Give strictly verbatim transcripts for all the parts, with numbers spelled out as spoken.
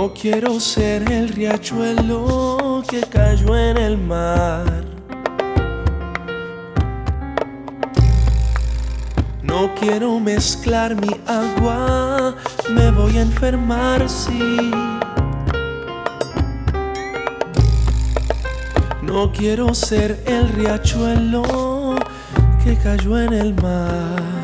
No quiero ser el riachuelo que cayó en el mar. No quiero mezclar mi agua, me voy a enfermar, sí. No quiero ser el riachuelo que cayó en el mar.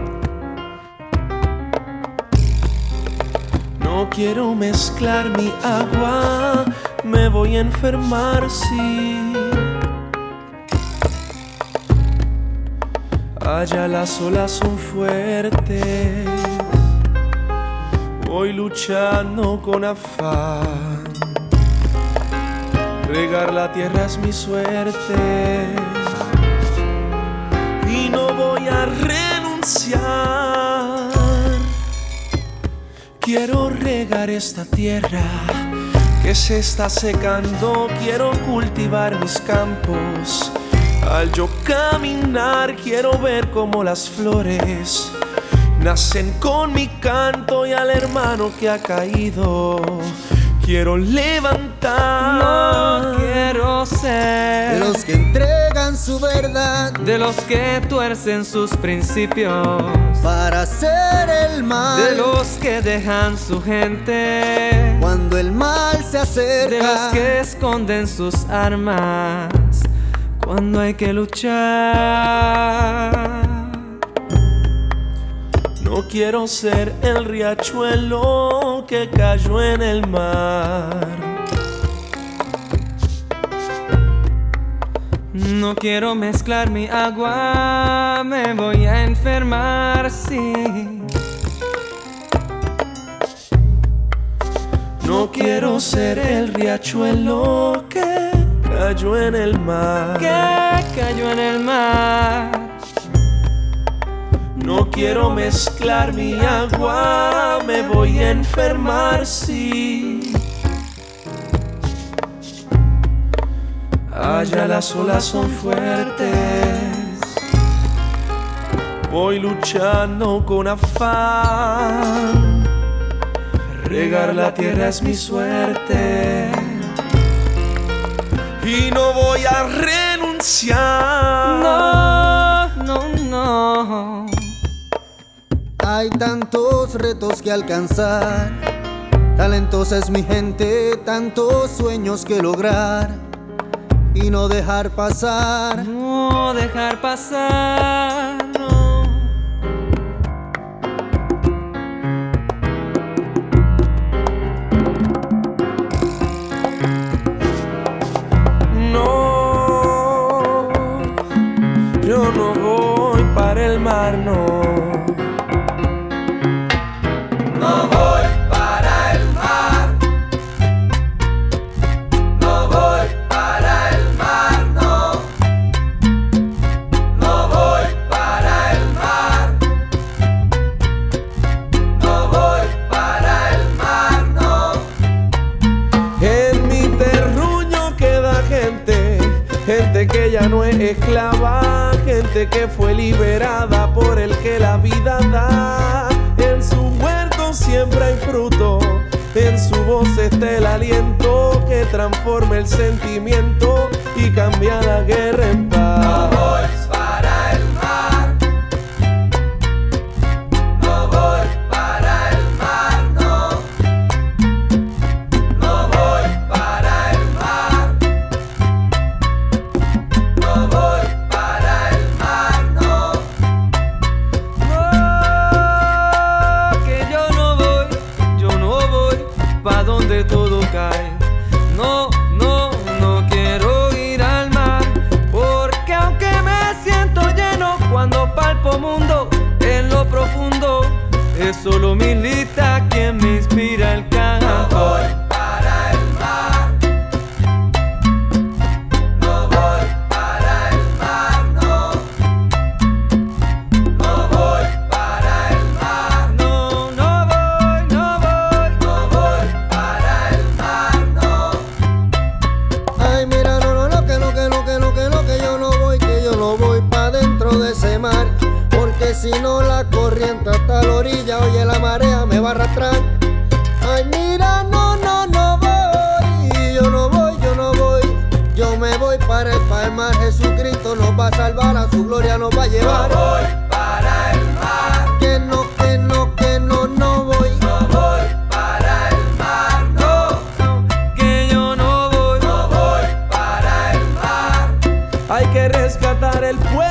No quiero mezclar mi agua, me voy a enfermar, sí. Allá las olas son fuertes, voy luchando con afán. Regar la tierra es mi suerte y no voy a renunciar. Quiero regar esta tierra que se está secando, quiero cultivar mis campos. Al yo caminar quiero ver cómo las flores nacen con mi canto, y al hermano que ha caído quiero levantar. No quiero ser de los que entregan su verdad, de los que tuercen sus principios para hacer el mal, de los que dejan su gente cuando el mal se acerca, de los que esconden sus armas cuando hay que luchar. No quiero ser el riachuelo que cayó en el mar. No quiero mezclar mi agua, me voy a enfermar, sí. No quiero ser el riachuelo que cayó en el mar. Que cayó en el mar. No quiero mezclar mi agua, me voy a enfermar, sí. Allá las olas son fuertes, voy luchando con afán. Regar la tierra es mi suerte y no voy a renunciar. No, no, no. Hay tantos retos que alcanzar, talentosa es mi gente, tantos sueños que lograr y no dejar pasar. No dejar pasar, no. No, yo no voy para el mar, no. No voy para el mar. No voy para el mar, no. No voy para el mar. No voy para el mar, no. En mi terruño queda gente, gente que ya no es esclava, gente que fue liberada por el que la vida da. En su huerto siempre hay fruto, en su voz está el aliento que transforma el sentimiento y cambia la guerra en paz. No voy para el mar. No voy para el mar, no. No voy para el mar. No voy para el mar, no. No, que yo no voy, yo no voy pa' donde todo cae. No, no, no quiero ir al mar, porque aunque me siento lleno cuando palpo mundo en lo profundo, es solo mi lista quien me inspira el No canto. voy para el mar. No voy para el mar, no. No voy para el mar. No, no voy, no voy. No voy para el mar, no. Ay, mira, no, no, no, que no, que no, que no, que no, que yo no voy, que yo no voy pa' dentro de ese mar, porque si no la corriente hasta la orilla, oye, la marea me va a arrastrar. Ay, mira, no, no, voy para el palmar. Jesucristo nos va a salvar, a su gloria nos va a llevar. No voy para el mar. Que no, que no, que no, no voy. No voy para el mar, no. Que yo no voy. No voy para el mar. Hay que rescatar el pueblo.